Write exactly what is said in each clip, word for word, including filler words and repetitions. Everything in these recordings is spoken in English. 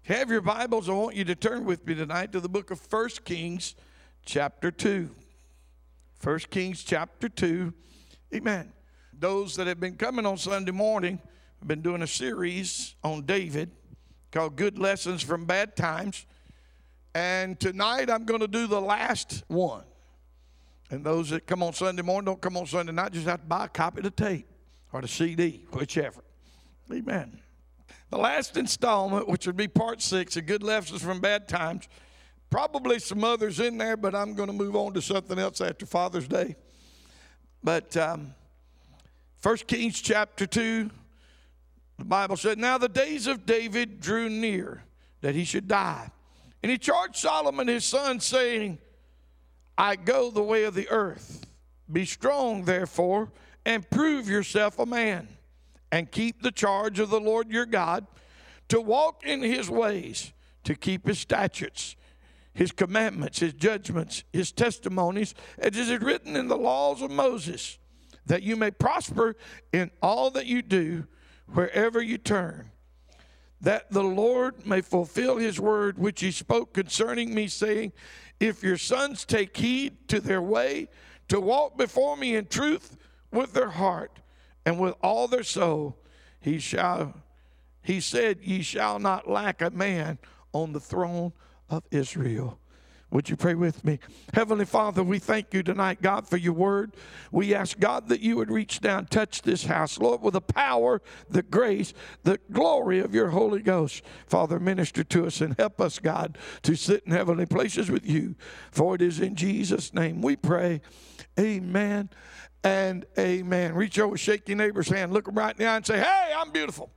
If you have your Bibles, I want you to turn with me tonight to the book of First Kings chapter two. First Kings chapter two. Amen. Those that have been coming on Sunday morning, I've been doing a series on David called Good Lessons from Bad Times. And tonight I'm going to do the last one. And those that come on Sunday morning, don't come on Sunday night, just have to buy a copy of the tape or the C D, whichever. Amen. The last installment, which would be part six, of Good Lessons from Bad Times. Probably some others in there, but I'm going to move on to something else after Father's Day. But um, First Kings chapter two, the Bible said, Now the days of David drew near that he should die. And he charged Solomon his son, saying, I go the way of the earth. Be strong, therefore, and prove yourself a man, and keep the charge of the Lord your God, to walk in his ways, to keep his statutes, his commandments, his judgments, his testimonies, as is written in the laws of Moses, that you may prosper in all that you do, wherever you turn, that the Lord may fulfill his word which he spoke concerning me, saying, if your sons take heed to their way, to walk before me in truth with their heart and with all their soul, he shall, he said, ye shall not lack a man on the throne of Israel. Would you pray with me? Heavenly Father, we thank you tonight, God, for your word. We ask, God, that you would reach down, touch this house, Lord, with the power, the grace, the glory of your Holy Ghost. Father, minister to us and help us, God, to sit in heavenly places with you. For it is in Jesus' name we pray. Amen and amen. Reach over, shake your neighbor's hand, look him right in the eye and say, hey, I'm beautiful.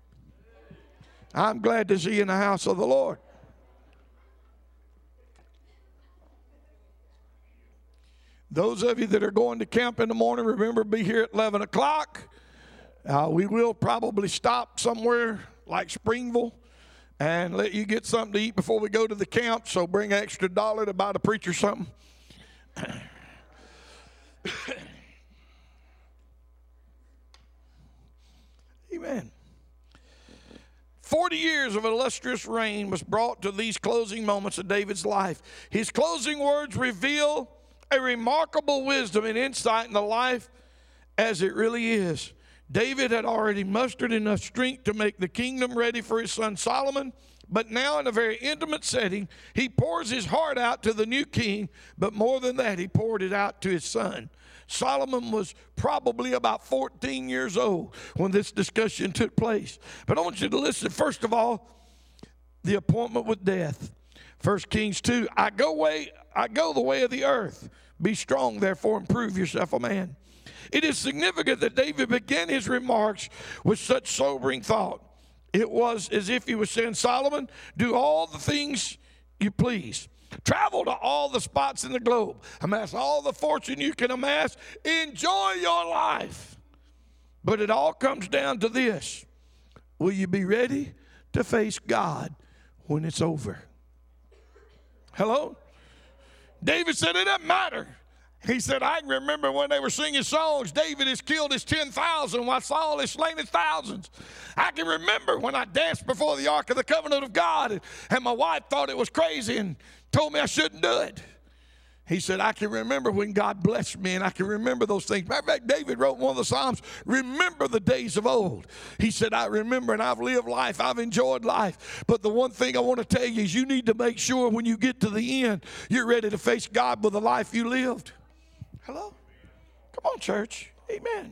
I'm glad to see you in the house of the Lord. Those of you that are going to camp in the morning, remember, be here at eleven o'clock. Uh, we will probably stop somewhere like Springville and let you get something to eat before we go to the camp, so bring an extra dollar to buy the preacher something. Amen. Forty years of illustrious reign was brought to these closing moments of David's life. His closing words reveal a remarkable wisdom and insight in the life as it really is. David had already mustered enough strength to make the kingdom ready for his son Solomon, but now in a very intimate setting, he pours his heart out to the new king, but more than that, he poured it out to his son. Solomon was probably about fourteen years old when this discussion took place. But I want you to listen, first of all, the appointment with death. First Kings two, I go way, I go the way of the earth. Be strong, therefore, and prove yourself a man. It is significant that David began his remarks with such sobering thought. It was as if he was saying, Solomon, do all the things you please. Travel to all the spots in the globe. Amass all the fortune you can amass. Enjoy your life. But it all comes down to this. Will you be ready to face God when it's over? Hello? David said, it doesn't matter. He said, I can remember when they were singing songs, David has killed his ten thousand while Saul has slain his thousands. I can remember when I danced before the Ark of the Covenant of God, and, and my wife thought it was crazy and told me I shouldn't do it. He said, I can remember when God blessed me, and I can remember those things. Matter of fact, David wrote one of the Psalms, remember the days of old. He said, I remember, and I've lived life. I've enjoyed life. But the one thing I want to tell you is you need to make sure when you get to the end, you're ready to face God with the life you lived. Hello? Come on, church. Amen.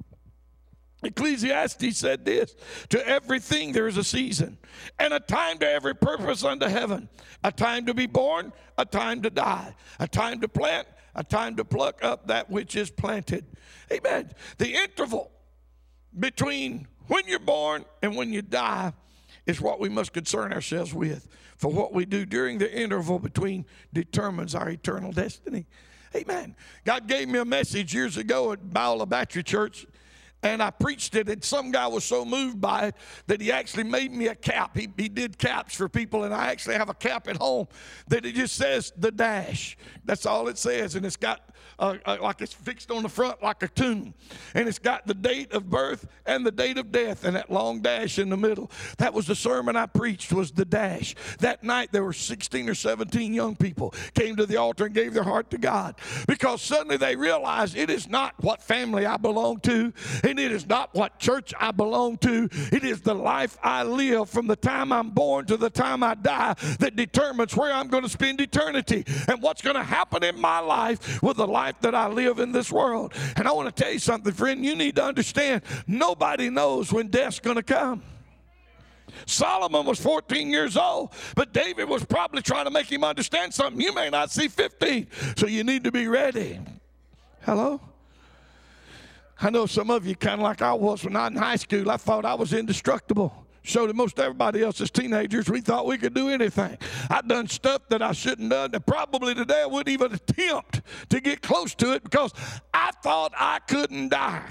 Ecclesiastes said this, to everything there is a season, and a time to every purpose under heaven, a time to be born, a time to die, a time to plant, a time to pluck up that which is planted. Amen. The interval between when you're born and when you die is what we must concern ourselves with. For what we do during the interval between determines our eternal destiny. Amen. God gave me a message years ago at Biola Baptist Church. And I preached it, and some guy was so moved by it that he actually made me a cap. He, he did caps for people, and I actually have a cap at home that it just says the dash. That's all it says, and it's got uh, uh, like it's fixed on the front like a tomb. And it's got the date of birth and the date of death and that long dash in the middle. That was the sermon I preached, was the dash. That night there were sixteen or seventeen young people came to the altar and gave their heart to God, because suddenly they realized it is not what family I belong to, and it is not what church I belong to. It is the life I live from the time I'm born to the time I die that determines where I'm going to spend eternity and what's going to happen in my life with the life that I live in this world. And I want to tell you something, friend. You need to understand, nobody knows when death's going to come. Solomon was fourteen years old, but David was probably trying to make him understand something. You may not see fifteen, so you need to be ready. Hello? I know some of you, kind of like I was when I was in high school, I thought I was indestructible. So did most everybody else as teenagers. We thought we could do anything. I'd done stuff that I shouldn't have done, and probably today I wouldn't even attempt to get close to it because I thought I couldn't die.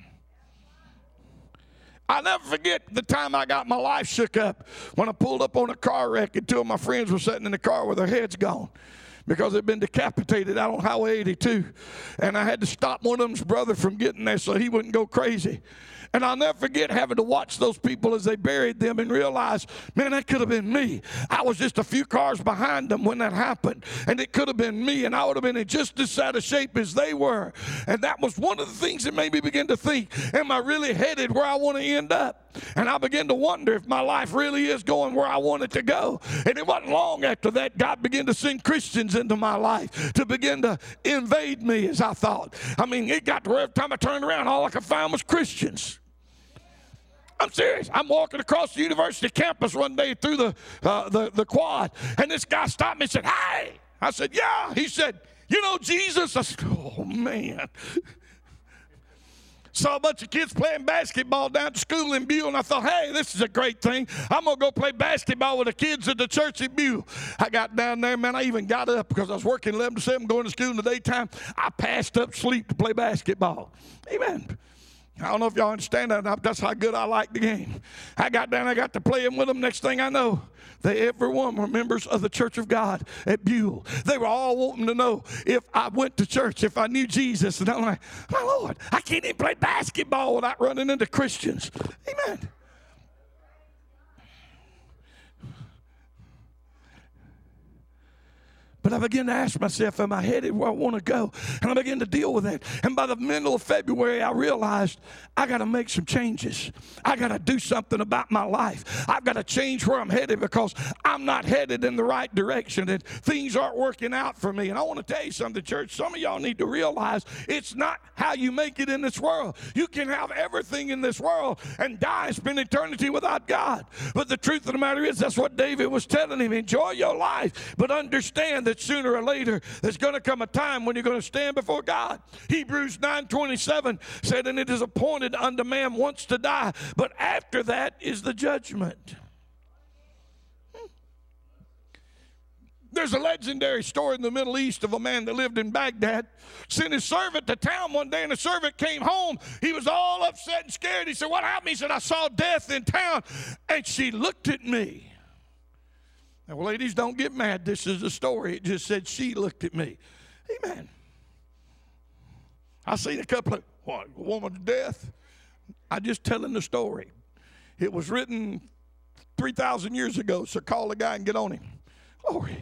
I'll never forget the time I got my life shook up when I pulled up on a car wreck and two of my friends were sitting in the car with their heads gone because they'd been decapitated out on Highway eighty-two. And I had to stop one of them's brother from getting there so he wouldn't go crazy. And I'll never forget having to watch those people as they buried them and realize, man, that could have been me. I was just a few cars behind them when that happened. And it could have been me, and I would have been in just as sad a shape as they were. And that was one of the things that made me begin to think, am I really headed where I want to end up? And I began to wonder if my life really is going where I want it to go. And it wasn't long after that God began to send Christians into my life to begin to invade me, as I thought. I mean, it got to where every time I turned around, all I could find was Christians. I'm serious. I'm walking across the university campus one day through the, uh, the, the quad, and this guy stopped me and said, "Hey." I said, "Yeah." He said, "You know Jesus?" I said, "Oh, man." Saw a bunch of kids playing basketball down at school in Buell, and I thought, hey, this is a great thing. I'm going to go play basketball with the kids at the church at Buell. I got down there, man. I even got up because I was working eleven to seven, going to school in the daytime. I passed up sleep to play basketball. Amen. I don't know if y'all understand that. That's how good I like the game. I got down, I got to playing with them. Next thing I know, they everyone were members of the Church of God at Buell. They were all wanting to know if I went to church, if I knew Jesus. And I'm like, my Lord, I can't even play basketball without running into Christians. Amen. But I began to ask myself, am I headed where I want to go? And I began to deal with it. And by the middle of February, I realized I got to make some changes. I got to do something about my life. I've got to change where I'm headed because I'm not headed in the right direction and things aren't working out for me. And I want to tell you something, church. Some of y'all need to realize it's not how you make it in this world. You can have everything in this world and die and spend eternity without God. But the truth of the matter is, that's what David was telling him. Enjoy your life, but understand that sooner or later there's going to come a time when you're going to stand before God. Hebrews nine twenty-seven said, and it is appointed unto man once to die, but after that is the judgment. There's a legendary story in the Middle East of a man that lived in Baghdad, sent his servant to town one day, and the servant came home. He was all upset and scared. He said, what happened? He said, I saw death in town, and she looked at me. Now, ladies, don't get mad. This is a story. It just said she looked at me. Amen. I seen a couple of, what, a woman to death? I'm just telling the story. It was written three thousand years ago, so call the guy and get on him. Glory.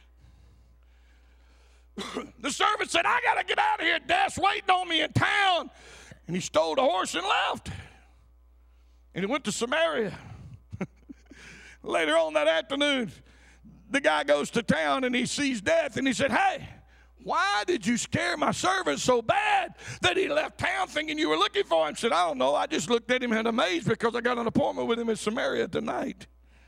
The servant said, I got to get out of here. Death's waiting on me in town. And he stole the horse and left. And he went to Samaria. Later on that afternoon, the guy goes to town and he sees death and he said, hey, why did you scare my servant so bad that he left town thinking you were looking for him? He said, I don't know. I just looked at him and amazed because I got an appointment with him in Samaria tonight.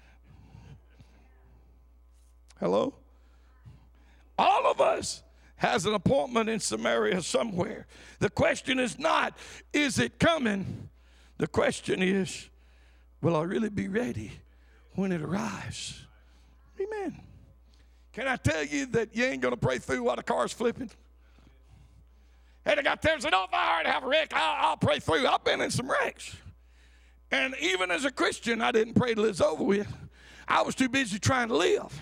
Hello? All of us has an appointment in Samaria somewhere. The question is not, is it coming? The question is, will I really be ready when it arrives? Amen. Can I tell you that you ain't going to pray through while the car's flipping? And I got there and said, oh, if I already have a wreck, I'll, I'll pray through. I've been in some wrecks. And even as a Christian, I didn't pray till it's over with. I was too busy trying to live.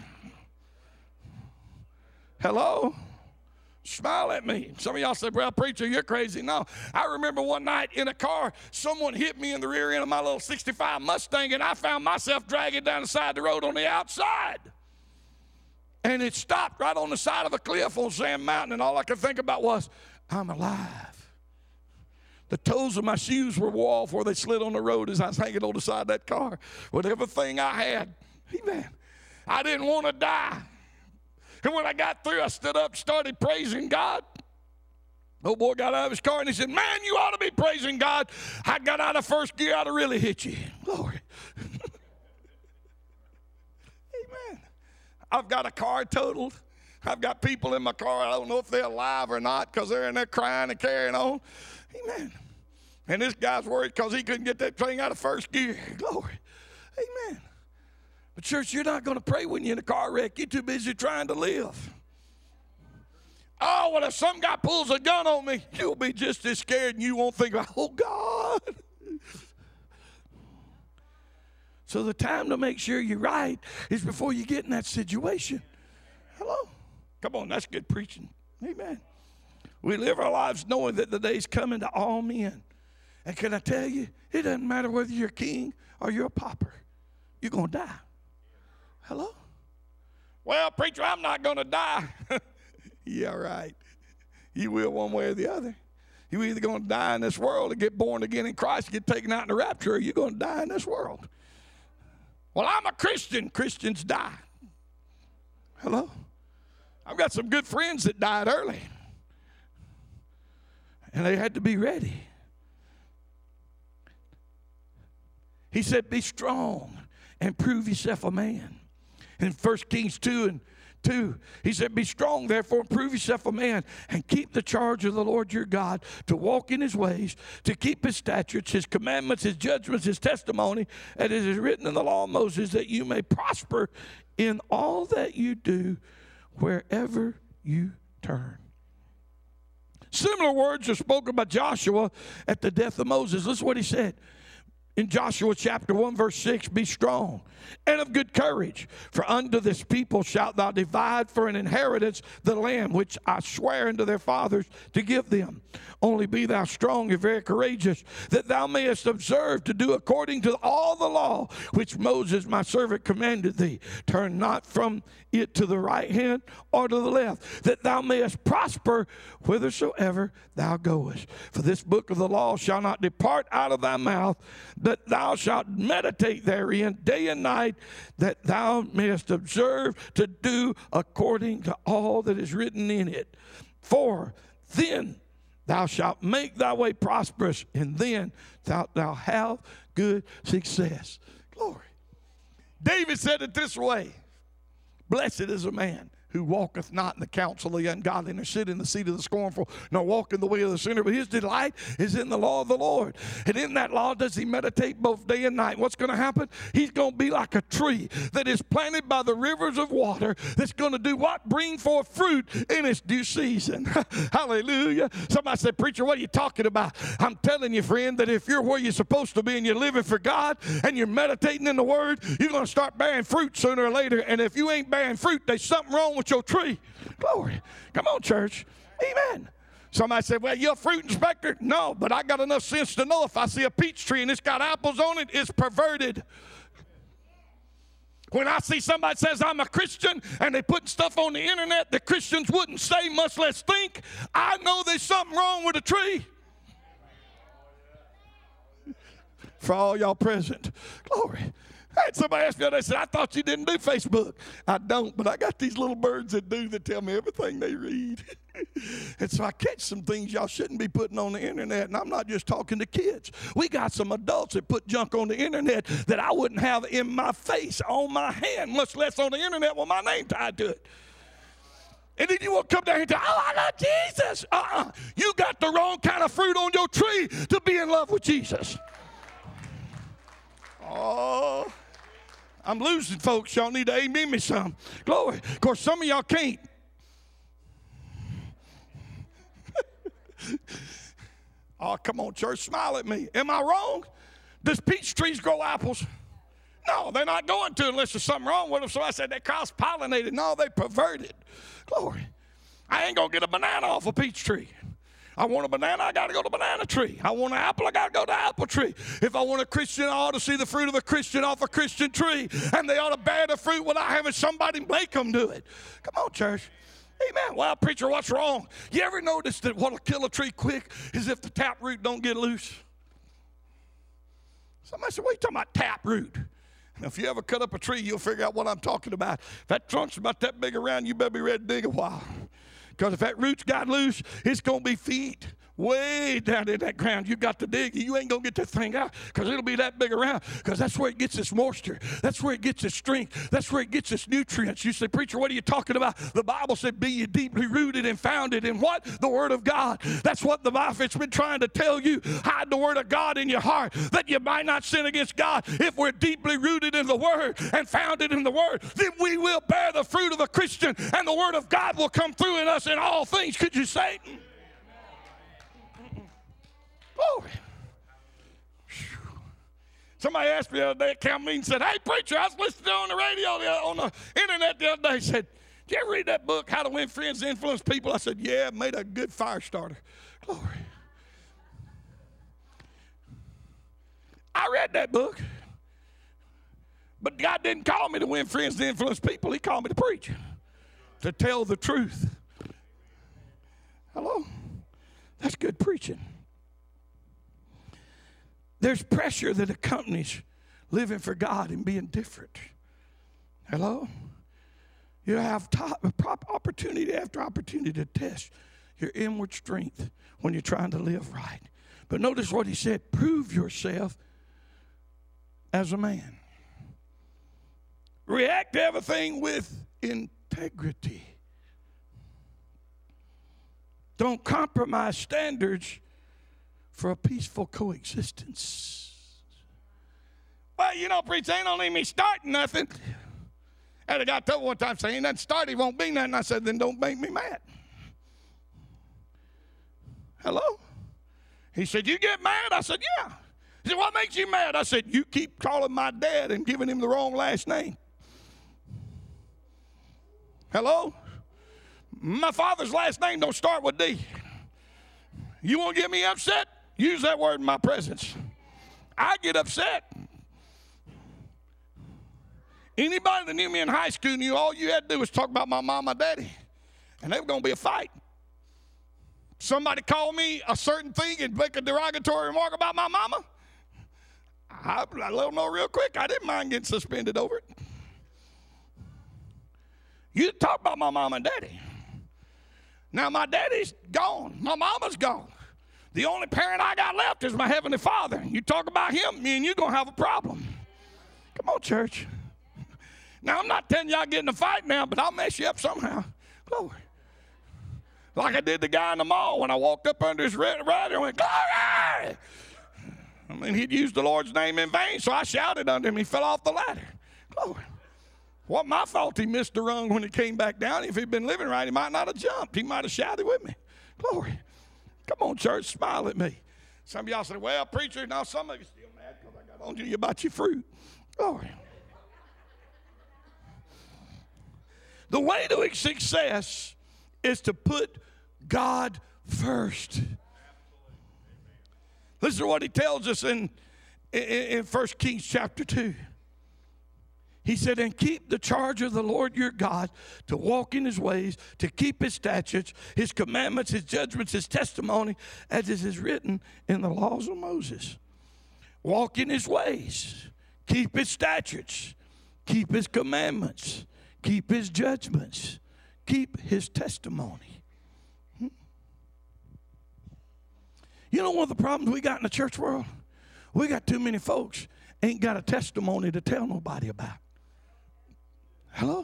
Hello? Smile at me. Some of y'all said, well, preacher, you're crazy. No. I remember one night in a car, someone hit me in the rear end of my little sixty-five Mustang, and I found myself dragging down the side of the road on the outside. And it stopped right on the side of a cliff on Sand Mountain, and all I could think about was, I'm alive. The toes of my shoes were wore off where they slid on the road as I was hanging on the side of that car with everything I had. Amen. I didn't want to die. And when I got through, I stood up, started praising God. Old boy got out of his car and he said, man, you ought to be praising God. I got out of first gear, I'd have really hit you. Glory. Amen. I've got a car totaled. I've got people in my car. I don't know if they're alive or not because they're in there crying and carrying on. Amen. And this guy's worried because he couldn't get that thing out of first gear. Glory. Amen. But church, you're not going to pray when you're in a car wreck. You're too busy trying to live. Oh, well, if some guy pulls a gun on me, you'll be just as scared and you won't think about, oh, God. So the time to make sure you're right is before you get in that situation. Hello? Come on, that's good preaching. Amen. We live our lives knowing that the day's coming to all men. And can I tell you, it doesn't matter whether you're a king or you're a pauper. You're going to die. Hello? Well, preacher, I'm not going to die. Yeah, right. You will one way or the other. You're either going to die in this world or get born again in Christ, get taken out in the rapture, or you're going to die in this world. Well, I'm a Christian. Christians die. Hello? I've got some good friends that died early. And they had to be ready. He said, be strong and prove yourself a man. In First Kings two and two, he said, be strong, therefore, and prove yourself a man, and keep the charge of the Lord your God, to walk in his ways, to keep his statutes, his commandments, his judgments, his testimony, and it is written in the law of Moses, that you may prosper in all that you do, wherever you turn. Similar words are spoken by Joshua at the death of Moses. Listen to what he said. In Joshua chapter one, verse six, be strong and of good courage, for unto this people shalt thou divide for an inheritance the land which I swear unto their fathers to give them. Only be thou strong and very courageous, that thou mayest observe to do according to all the law which Moses my servant commanded thee. Turn not from it to the right hand or to the left, that thou mayest prosper whithersoever thou goest. For this book of the law shall not depart out of thy mouth, that thou shalt meditate therein day and night, that thou mayest observe to do according to all that is written in it. For then thou shalt make thy way prosperous, and then shalt thou have good success. Glory. David said it this way, blessed is a man who walketh not in the counsel of the ungodly, nor sit in the seat of the scornful, nor walk in the way of the sinner, but his delight is in the law of the Lord. And in that law does he meditate both day and night. What's going to happen? He's going to be like a tree that is planted by the rivers of water, that's going to do what? Bring forth fruit in its due season. Hallelujah. Somebody said, preacher, what are you talking about? I'm telling you, friend, that if you're where you're supposed to be and you're living for God and you're meditating in the Word, you're going to start bearing fruit sooner or later. And if you ain't bearing fruit, there's something wrong with your tree. Glory. Come on, church. Amen. Somebody said, well, you're a fruit inspector. No, but I got enough sense to know if I see a peach tree and it's got apples on it, it's perverted. When I see somebody says I'm a Christian and they put stuff on the internet that Christians wouldn't say, much less think, I know there's something wrong with the tree. For all y'all present. Glory. I had somebody ask me, they said, I thought you didn't do Facebook. I don't, but I got these little birds that do, that tell me everything they read. And so I catch some things y'all shouldn't be putting on the internet, and I'm not just talking to kids. We got some adults that put junk on the internet that I wouldn't have in my face, on my hand, much less on the internet with my name tied to it. And then you won't come down here and say, oh, I love Jesus. Uh-uh. You got the wrong kind of fruit on your tree to be in love with Jesus. Oh, I'm losing folks. Y'all need to amen me some. Glory. Of course, some of y'all can't. Oh, come on, church, smile at me. Am I wrong? Does peach trees grow apples? No, they're not going to unless there's something wrong with them. So I said they cross-pollinated. No, they perverted. Glory. I ain't going to get a banana off a peach tree. I want a banana, I got to go to banana tree. I want an apple, I got to go to apple tree. If I want a Christian, I ought to see the fruit of a Christian off a Christian tree. And they ought to bear the fruit without having somebody make them do it. Come on, church. Amen. Well, preacher, what's wrong? You ever notice that what'll kill a tree quick is if the tap root don't get loose? Somebody said, what are you talking about, tap root? Now, if you ever cut up a tree, you'll figure out what I'm talking about. If that trunk's about that big around, you better be ready to dig a while. Because if that root's got loose, it's going to be feet way down in that ground. You got to dig. You ain't going to get that thing out because it'll be that big around, because that's where it gets its moisture. That's where it gets its strength. That's where it gets its nutrients. You say, preacher, what are you talking about? The Bible said, be ye deeply rooted and founded in what? The Word of God. That's what the Bible's been trying to tell you. Hide the Word of God in your heart that you might not sin against God. If we're deeply rooted in the Word and founded in the Word, then we will bear the fruit of a Christian, and the Word of God will come through in us in all things. Could you say it? Glory. Somebody asked me the other day at camp meeting and said, hey, preacher, I was listening on the radio, on the internet the other day. He said, did you ever read that book, How to Win Friends and Influence People? I said, yeah, it made a good fire starter. Glory. I read that book, but God didn't call me to win friends and influence people. He called me to preach, to tell the truth. Hello? That's good preaching. There's pressure that accompanies living for God and being different. Hello? You have top, opportunity after opportunity to test your inward strength when you're trying to live right. But notice what he said, prove yourself as a man. React to everything with integrity. Don't compromise standards for a peaceful coexistence. Well, you know, preacher, ain't don't need me starting nothing. And I got told one time, saying, ain't nothing started, won't be nothing. I said, then don't make me mad. Hello? He said, you get mad? I said, yeah. He said, what makes you mad? I said, you keep calling my dad and giving him the wrong last name. Hello? My father's last name don't start with D. You won't get me upset? Use that word in my presence. I get upset. Anybody that knew me in high school knew all you had to do was talk about my mom and daddy, and there was going to be a fight. Somebody called me a certain thing and make a derogatory remark about my mama, I, I let them know real quick. I didn't mind getting suspended over it. You talk about my mom and daddy. Now, my daddy's gone. My mama's gone. The only parent I got left is my Heavenly Father. You talk about him, me and you going to have a problem. Come on, church. Now, I'm not telling y'all get in a fight now, but I'll mess you up somehow. Glory. Like I did the guy in the mall when I walked up under his rider and went, glory! I mean, he'd used the Lord's name in vain, so I shouted under him. He fell off the ladder. Glory. What my fault he missed the rung when he came back down. If he'd been living right, he might not have jumped. He might have shouted with me. Glory. Come on, church, smile at me. Some of y'all say, well, preacher, now some of you still mad because I got on to you about your fruit. Glory. The way to success is to put God first. Listen to what he tells us in, in, in First Kings chapter two. He said, and keep the charge of the Lord your God, to walk in his ways, to keep his statutes, his commandments, his judgments, his testimony, as it is written in the laws of Moses. Walk in his ways, keep his statutes, keep his commandments, keep his judgments, keep his testimony. Hmm? You know one of the problems we got in the church world? We got too many folks ain't got a testimony to tell nobody about. Hello?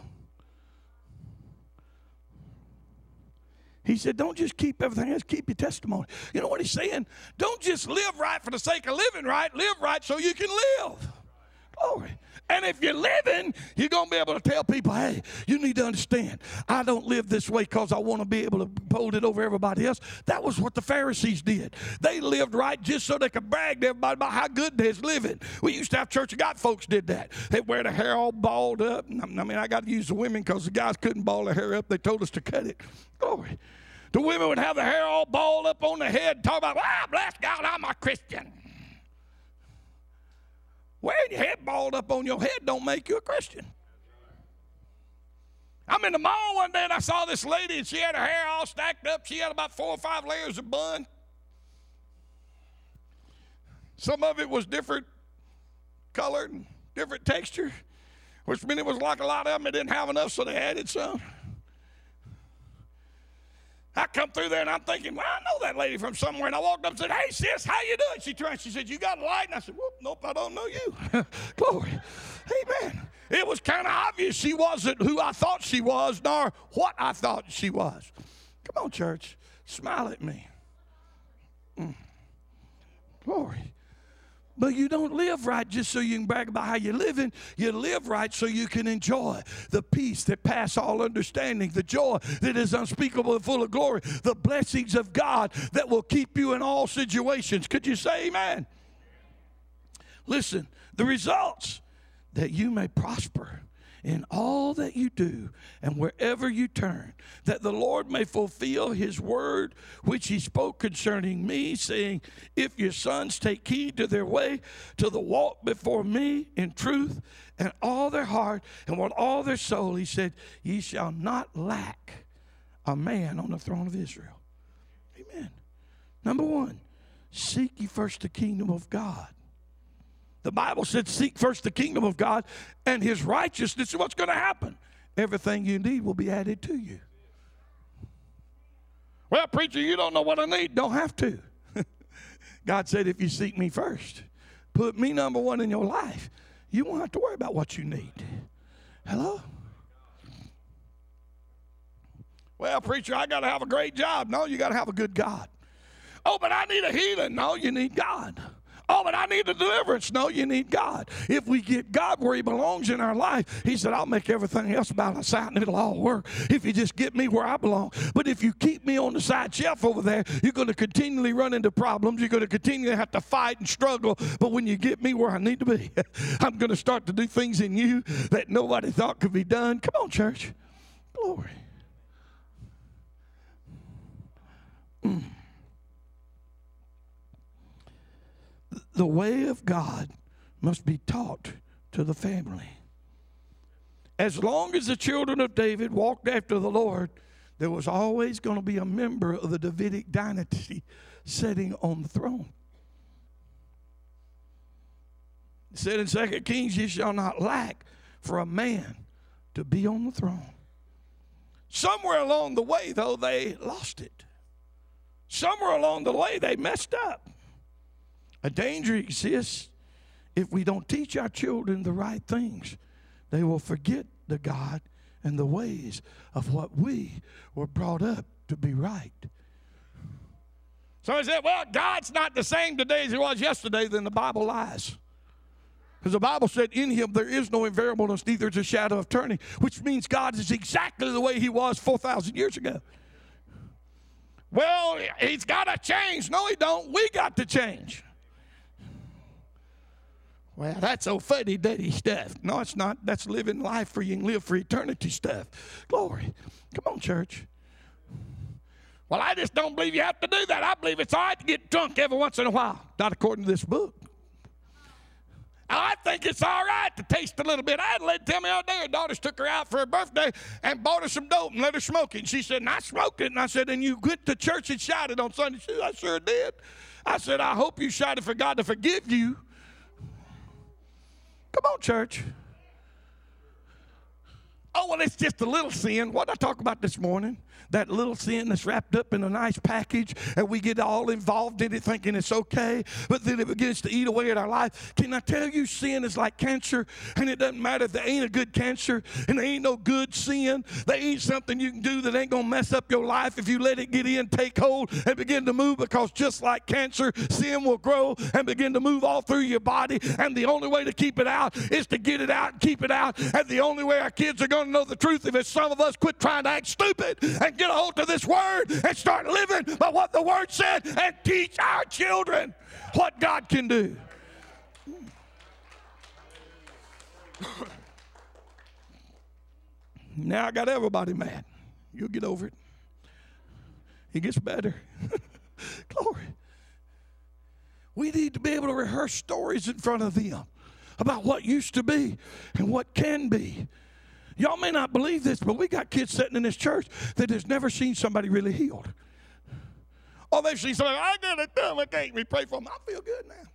He said, don't just keep everything else, keep your testimony. You know what he's saying? Don't just live right for the sake of living right. Live right so you can live. Glory. And if you're living, you're going to be able to tell people, hey, you need to understand, I don't live this way because I want to be able to hold it over everybody else. That was what the Pharisees did. They lived right just so they could brag to everybody about how good they was living. We used to have Church of God folks did that. They'd wear their hair all balled up. I mean, I got to use the women because the guys couldn't ball their hair up. They told us to cut it. Glory. The women would have their hair all balled up on their head and talk about, well, bless God, I'm a Christian. Wearing your head balled up on your head don't make you a Christian. I'm in the mall one day and I saw this lady and she had her hair all stacked up. She had about four or five layers of bun. Some of it was different colored and different texture, which meant it was like a lot of them, it didn't have enough, so they added some. I come through there and I'm thinking, well, I know that lady from somewhere. And I walked up and said, hey, sis, how you doing? She turned, she said, you got a light? And I said, whoop, nope, I don't know you. Glory. Amen. It was kind of obvious she wasn't who I thought she was, nor what I thought she was. Come on, church. Smile at me. Mm. Glory. But you don't live right just so you can brag about how you're living. You live right so you can enjoy the peace that passes all understanding, the joy that is unspeakable and full of glory, the blessings of God that will keep you in all situations. Could you say amen? Listen, the results that you may prosper in all that you do and wherever you turn, that the Lord may fulfill his word which he spoke concerning me, saying, if your sons take heed to their way, to the walk before me in truth and all their heart and with all their soul, he said, ye shall not lack a man on the throne of Israel. Amen. Number one, seek ye first the kingdom of God. The Bible said, seek first the kingdom of God and his righteousness. What's going to happen? Everything you need will be added to you. Well, preacher, you don't know what I need. Don't have to. God said, if you seek me first, put me number one in your life, you won't have to worry about what you need. Hello? Well, preacher, I got to have a great job. No, you got to have a good God. Oh, but I need a healing. No, you need God. Oh, but I need a deliverance. No, you need God. If we get God where he belongs in our life, he said, I'll make everything else balance out and it'll all work if you just get me where I belong. But if you keep me on the side shelf over there, you're going to continually run into problems. You're going to continue to have to fight and struggle. But when you get me where I need to be, I'm going to start to do things in you that nobody thought could be done. Come on, church. Glory. Mm. The way of God must be taught to the family. As long as the children of David walked after the Lord, there was always going to be a member of the Davidic dynasty sitting on the throne. It said in Second Kings, ye shall not lack for a man to be on the throne. Somewhere along the way, though, they lost it. Somewhere along the way, they messed up. A danger exists if we don't teach our children the right things. They will forget the God and the ways of what we were brought up to be right. Somebody said, well, God's not the same today as he was yesterday. Then the Bible lies. Because the Bible said in him there is no invariableness, neither is a shadow of turning, which means God is exactly the way he was four thousand years ago. Well, he's got to change. No, he don't. We got to change. Well, that's old fuddy-duddy stuff. No, it's not. That's living life for you and live for eternity stuff. Glory. Come on, church. Well, I just don't believe you have to do that. I believe it's all right to get drunk every once in a while. Not according to this book. I think it's all right to taste a little bit. I had a lady tell me the other day her daughters took her out for her birthday and bought her some dope and let her smoke it. And she said, and I smoked it. And I said, and you went to church and shouted on Sunday. She said, I sure did. I said, I hope you shouted for God to forgive you. Come on, church. Oh, well, it's just a little sin. What did I talk about this morning? That little sin that's wrapped up in a nice package, and we get all involved in it thinking it's okay, but then it begins to eat away at our life. Can I tell you, sin is like cancer, and it doesn't matter if there ain't a good cancer, and there ain't no good sin. There ain't something you can do that ain't going to mess up your life if you let it get in, take hold, and begin to move, because just like cancer, sin will grow and begin to move all through your body, and the only way to keep it out is to get it out and keep it out, and the only way our kids are going to know the truth is if some of us quit trying to act stupid and get a hold of this word and start living by what the word said and teach our children what God can do. Now I got everybody mad. You'll get over it. It gets better. Glory. We need to be able to rehearse stories in front of them about what used to be and what can be. Y'all may not believe this, but we got kids sitting in this church that has never seen somebody really healed. Or they've seen somebody, I got it done, I can't we pray for them. I feel good now.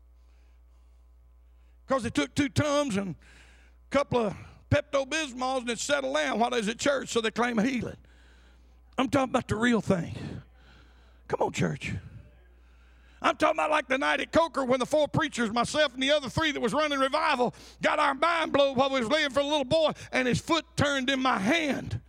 Because they took two Tums and a couple of Pepto-Bismols and it settled down while they was at church, so they claim a healing. I'm talking about the real thing. Come on, church. I'm talking about like the night at Coker when the four preachers, myself and the other three that was running revival, got our mind blown while we was laying for a little boy, and his foot turned in my hand.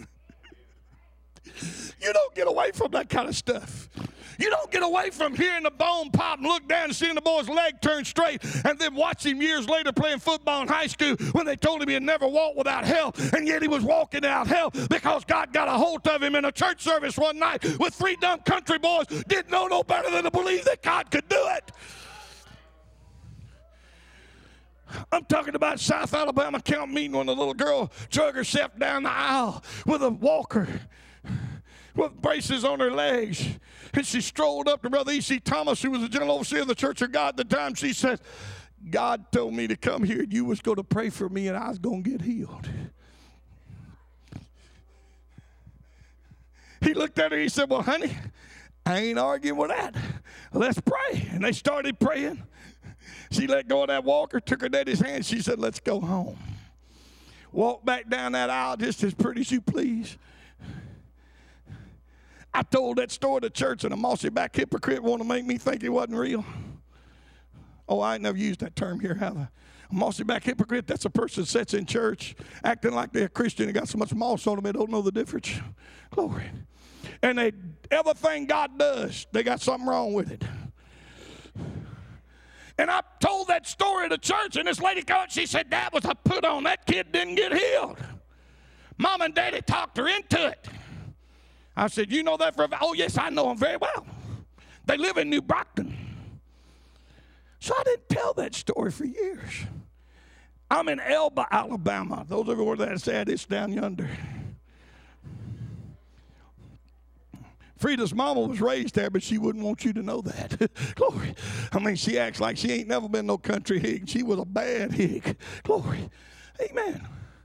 You don't get away from that kind of stuff. You don't get away from hearing the bone pop and look down and seeing the boy's leg turn straight and then watch him years later playing football in high school when they told him he'd never walk without help, and yet he was walking without help because God got a hold of him in a church service one night with three dumb country boys didn't know no better than to believe that God could do it. I'm talking about South Alabama camp meeting when the little girl drug herself down the aisle with a walker with braces on her legs. And she strolled up to Brother E C Thomas, who was the general overseer of the Church of God at the time. She said, God told me to come here and you was going to pray for me and I was going to get healed. He looked at her, he said, well, honey, I ain't arguing with that. Let's pray. And they started praying. She let go of that walker, took her daddy's hand. She said, let's go home. Walked back down that aisle just as pretty as you please. I told that story to church, and a mossy back hypocrite wanted to make me think it wasn't real. Oh, I ain't never used that term here, have I? A mossy back hypocrite, that's a person that sits in church acting like they're a Christian and got so much moss on them they don't know the difference. Glory. And they, everything God does, they got something wrong with it. And I told that story to church, and this lady called, she said, that was a put on. That kid didn't get healed. Mom and Daddy talked her into it. I said, you know that for a fact? Oh, yes, I know them very well. They live in New Brockton. So I didn't tell that story for years. I'm in Elba, Alabama. Those of you where that's at, it's down yonder. Frida's mama was raised there, but she wouldn't want you to know that. Glory. I mean, she acts like she ain't never been no country hig. She was a bad hig. Glory. Amen.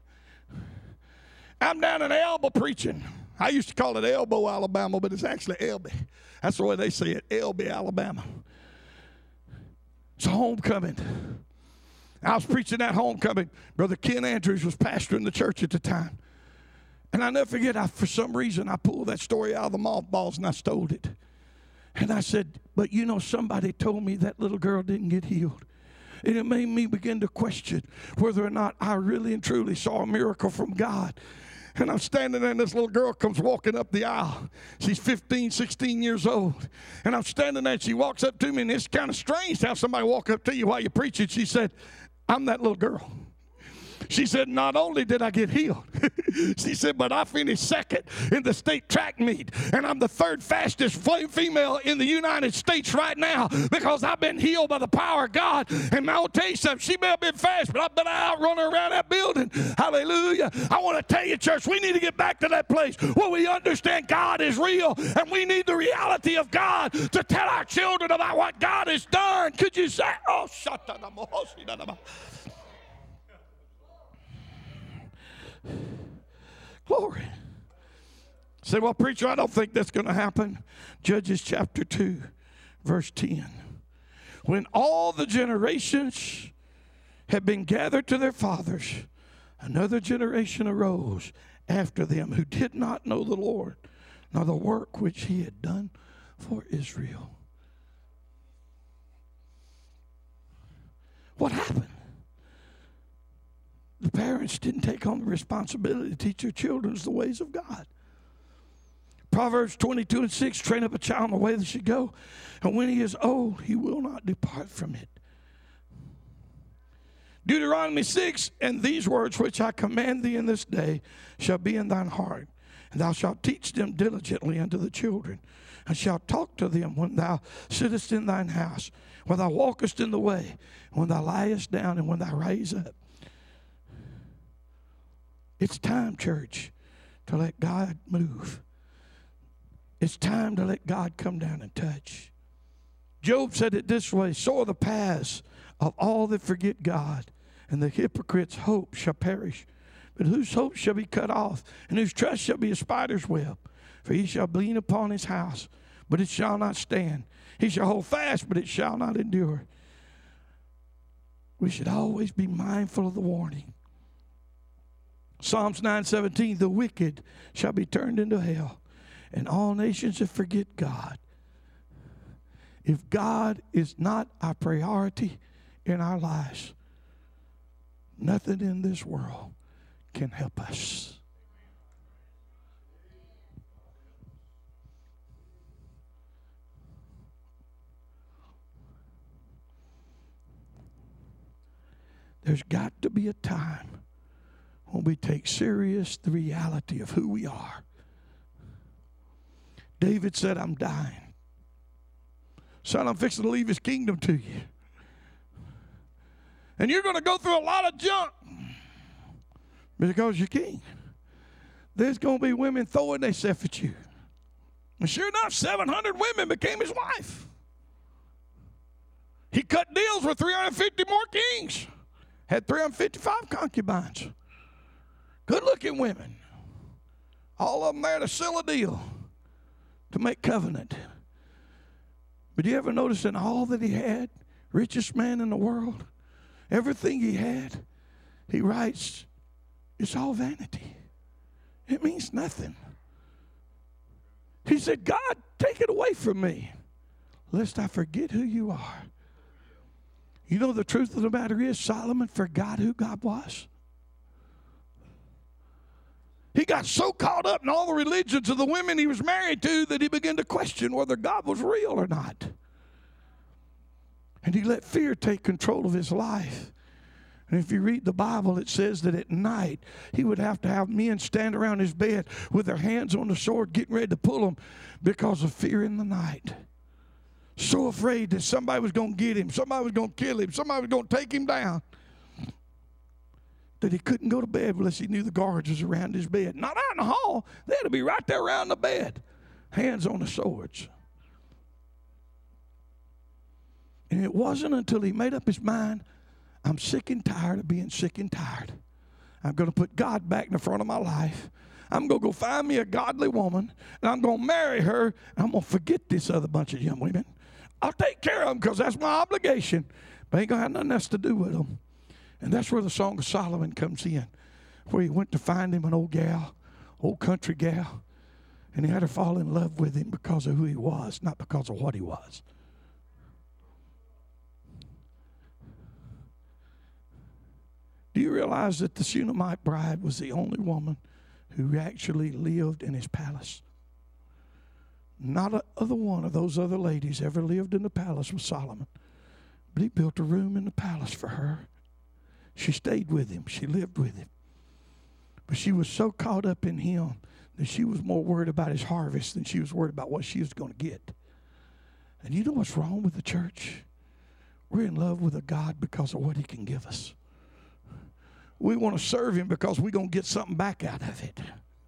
I'm down in Elba preaching. I used to call it Elbow, Alabama, but it's actually Elby. That's the way they say it, Elby, Alabama. It's a homecoming. I was preaching that homecoming. Brother Ken Andrews was pastoring the church at the time. And I never forget, I, for some reason, I pulled that story out of the mothballs and I stole it. And I said, but you know, somebody told me that little girl didn't get healed. And it made me begin to question whether or not I really and truly saw a miracle from God. And I'm standing there, and this little girl comes walking up the aisle. She's fifteen, sixteen years old. And I'm standing there, and she walks up to me, and it's kind of strange to have somebody walk up to you while you're preaching. She said, I'm that little girl. She said, not only did I get healed, she said, but I finished second in the state track meet. And I'm the third fastest female in the United States right now because I've been healed by the power of God. And I'll tell you something, she may have been fast, but I bet I outrun her around that building. Hallelujah. I want to tell you, church, we need to get back to that place where we understand God is real. And we need the reality of God to tell our children about what God has done. Could you say, oh, shut up. Glory. Say, well, preacher, I don't think that's going to happen. Judges chapter two, verse ten. When all the generations had been gathered to their fathers, Another generation arose after them who did not know the Lord, nor the work which he had done for Israel. What happened? The parents didn't take on the responsibility to teach their children the ways of God. Proverbs twenty-two and six, train up a child in the way they should go, and when he is old, he will not depart from it. Deuteronomy six, and these words which I command thee in this day shall be in thine heart, and thou shalt teach them diligently unto the children, and shalt talk to them when thou sittest in thine house, when thou walkest in the way, when thou liest down, and when thou rise up. It's time, church, to let God move. It's time to let God come down and touch. Job said it this way, so are the paths of all that forget God, and the hypocrite's hope shall perish. But whose hope shall be cut off, and whose trust shall be a spider's web? For he shall lean upon his house, but it shall not stand. He shall hold fast, but it shall not endure. We should always be mindful of the warning. Psalms nine seventeen, the wicked shall be turned into hell, and all nations that forget God. If God is not our priority in our lives, nothing in this world can help us. There's got to be a time when we take serious the reality of who we are. David said, I'm dying. Son, I'm fixing to leave his kingdom to you. And you're going to go through a lot of junk because you're king. There's going to be women throwing themselves at you. And sure enough, seven hundred women became his wife. He cut deals with three hundred fifty more kings. Had three hundred fifty-five concubines. Good-looking women. All of them there to seal a deal, to make covenant. But do you ever notice in all that he had, richest man in the world, everything he had, he writes, it's all vanity. It means nothing. He said, God, take it away from me, lest I forget who you are. You know, the truth of the matter is, Solomon forgot who God was. He got so caught up in all the religions of the women he was married to that he began to question whether God was real or not. And he let fear take control of his life. And if you read the Bible, it says that at night he would have to have men stand around his bed with their hands on the sword getting ready to pull them because of fear in the night. So afraid that somebody was going to get him, somebody was going to kill him, somebody was going to take him down, that he couldn't go to bed unless he knew the guards was around his bed. Not out in the hall. They had to be right there around the bed, hands on the swords. And it wasn't until he made up his mind, I'm sick and tired of being sick and tired. I'm going to put God back in the front of my life. I'm going to go find me a godly woman, and I'm going to marry her, and I'm going to forget this other bunch of young women. I'll take care of them because that's my obligation, but I ain't going to have nothing else to do with them. And that's where the Song of Solomon comes in, where he went to find him an old gal, old country gal, and he had her fall in love with him because of who he was, not because of what he was. Do you realize that the Shunammite bride was the only woman who actually lived in his palace? Not a other one of those other ladies ever lived in the palace with Solomon, but he built a room in the palace for her. She stayed with him. She lived with him. But she was so caught up in him that she was more worried about his harvest than she was worried about what she was going to get. And you know what's wrong with the church? We're in love with a God because of what he can give us. We want to serve him because we're going to get something back out of it.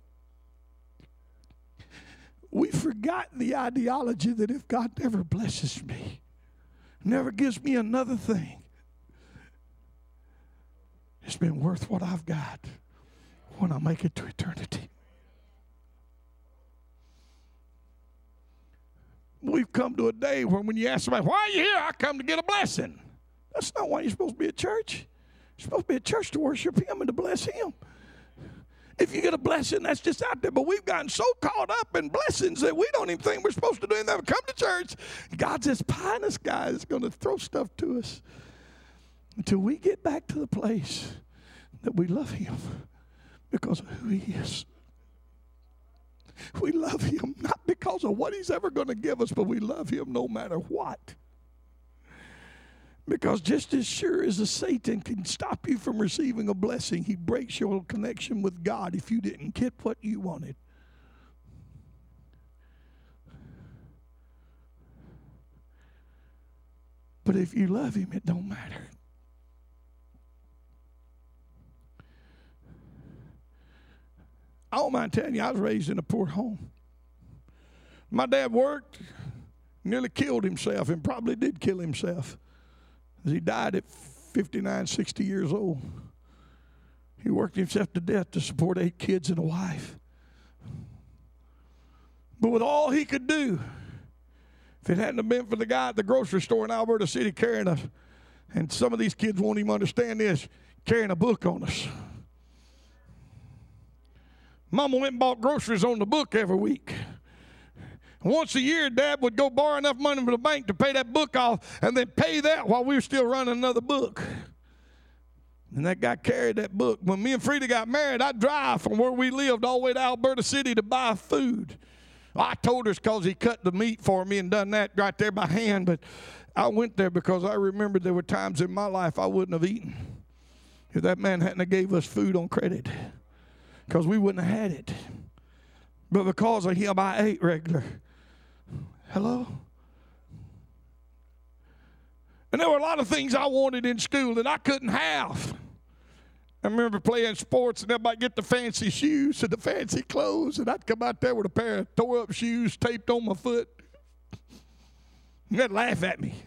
We've forgotten the ideology that if God never blesses me, never gives me another thing, it's been worth what I've got when I make it to eternity. We've come to a day where when you ask somebody, why are you here? I come to get a blessing. That's not why you're supposed to be at church. You're supposed to be at church to worship him and to bless him. If you get a blessing, that's just out there. But we've gotten so caught up in blessings that we don't even think we're supposed to do anything. Come to church. God's this pie in the sky is going to throw stuff to us until we get back to the place that we love him because of who he is. We love him not because of what he's ever going to give us, but we love him no matter what. Because just as sure as a Satan can stop you from receiving a blessing, he breaks your connection with God if you didn't get what you wanted. But if you love him, it don't matter. I don't mind telling you, I was raised in a poor home. My dad worked, nearly killed himself, and probably did kill himself. He died at fifty-nine, sixty years old. He worked himself to death to support eight kids and a wife. But with all he could do, if it hadn't have been for the guy at the grocery store in Alberta City carrying a, and some of these kids won't even understand this, carrying a book on us. Mama went and bought groceries on the book every week. Once a year, Dad would go borrow enough money from the bank to pay that book off and then pay that while we were still running another book. And that guy carried that book. When me and Frida got married, I'd drive from where we lived all the way to Alberta City to buy food. I told her it's because he cut the meat for me and done that right there by hand, but I went there because I remembered there were times in my life I wouldn't have eaten if that man hadn't have gave us food on credit, because we wouldn't have had it. But because of him, I ate regular. Hello? And there were a lot of things I wanted in school that I couldn't have. I remember playing sports and everybody get the fancy shoes and the fancy clothes, and I'd come out there with a pair of tore-up shoes taped on my foot. And they'd laugh at me.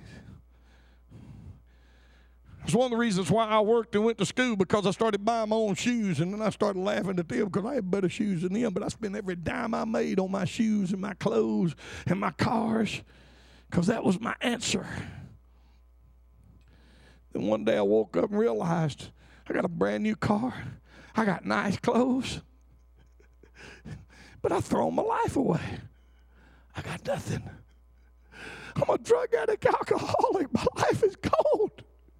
It's one of the reasons why I worked and went to school, because I started buying my own shoes, and then I started laughing at them because I had better shoes than them, but I spent every dime I made on my shoes and my clothes and my cars because that was my answer. Then one day I woke up and realized I got a brand new car. I got nice clothes, but I've thrown my life away. I got nothing. I'm a drug addict, alcoholic. My life is gone.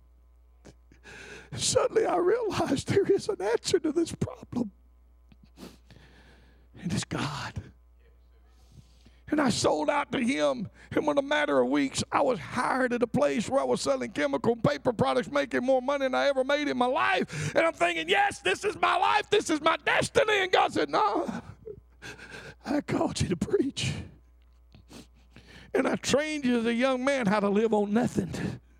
Suddenly I realized there is an answer to this problem. And it's God. And I sold out to him. And in a matter of weeks, I was hired at a place where I was selling chemical paper products, making more money than I ever made in my life. And I'm thinking, yes, this is my life. This is my destiny. And God said, no, I called you to preach. And I trained you as a young man how to live on nothing.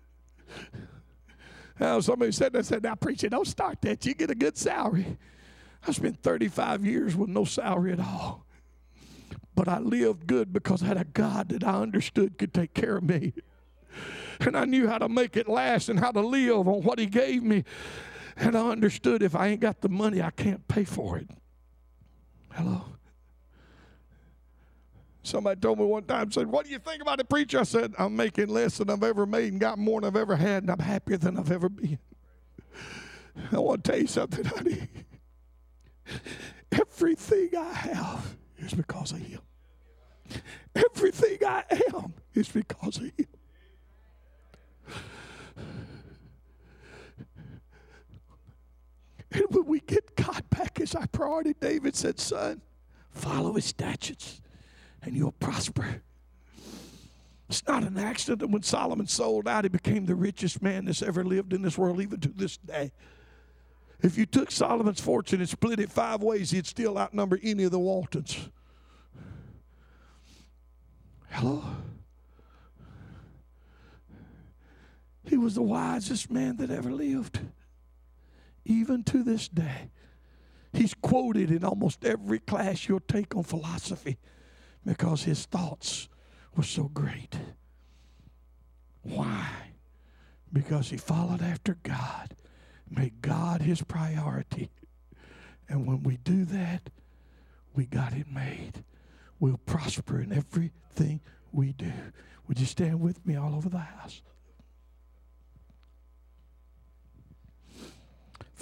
Now, somebody said that, said, now, preacher, don't start that. You get a good salary. I spent thirty-five years with no salary at all. But I lived good because I had a God that I understood could take care of me. And I knew how to make it last and how to live on what he gave me. And I understood if I ain't got the money, I can't pay for it. Hello? Somebody told me one time, said, what do you think about it, preacher? I said, I'm making less than I've ever made and got more than I've ever had, and I'm happier than I've ever been. I want to tell you something, honey. Everything I have is because of him. Everything I am is because of him. And when we get God back as our priority, David said, son, follow his statutes and you'll prosper. It's not an accident that when Solomon sold out, he became the richest man that's ever lived in this world, even to this day. If you took Solomon's fortune and split it five ways, he'd still outnumber any of the Waltons. Hello? He was the wisest man that ever lived, even to this day. He's quoted in almost every class you'll take on philosophy because his thoughts were so great. Why? Because he followed after God, made God his priority. And when we do that, we got it made. We'll prosper in everything we do. Would you stand with me all over the house?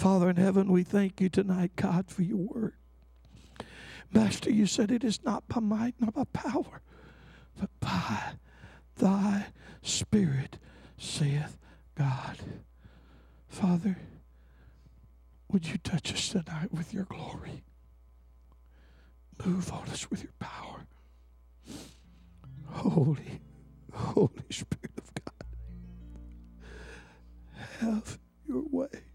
Father in heaven, we thank you tonight, God, for your word. Master, you said it is not by might, not by power, but by thy Spirit, saith God. Father, would you touch us tonight with your glory? Move on us with your power. Holy, Holy Spirit of God, have your way.